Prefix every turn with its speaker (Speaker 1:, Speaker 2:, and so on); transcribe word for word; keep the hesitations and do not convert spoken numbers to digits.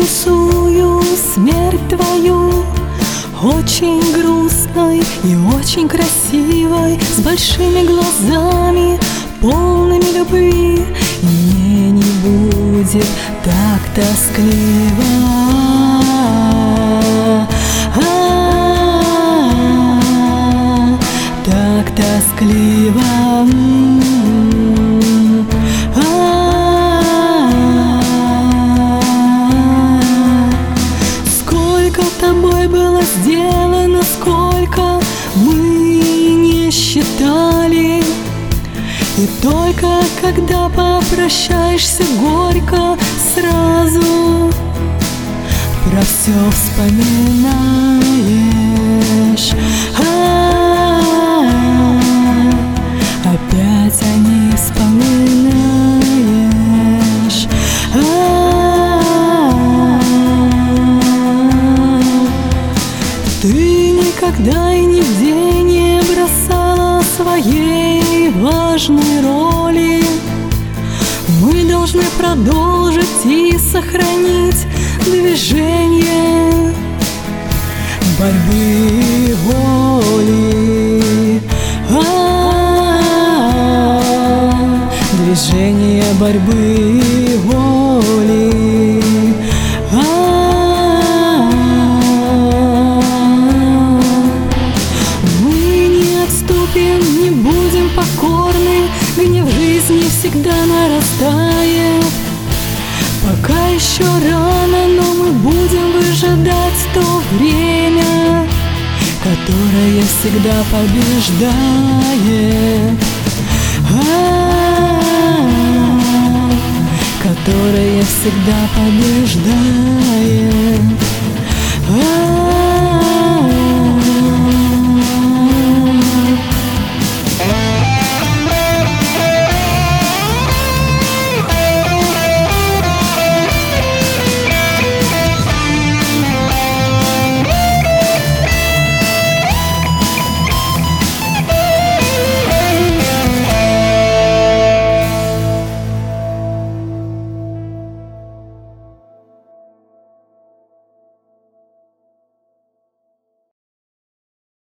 Speaker 1: рисую смерть твою, очень грустной и очень красивой, с большими глазами, полными любви. Мне не будет так тоскливо, а-а-а, так тоскливо. Тобой было сделано, сколько мы не считали, и только когда попрощаешься горько, сразу про все вспоминаешь. А-а-а, опять о ней вспоминаешь. Ты никогда и нигде не бросала своей важной роли. Мы должны продолжить и сохранить движение борьбы и воли. А-а-а, движение борьбы и воли. Не будем покорны, гнев жизни всегда нарастает. Пока еще рано, но мы будем выжидать то время, которое всегда побеждает, а-а-а, которое всегда побеждает. А-а-а.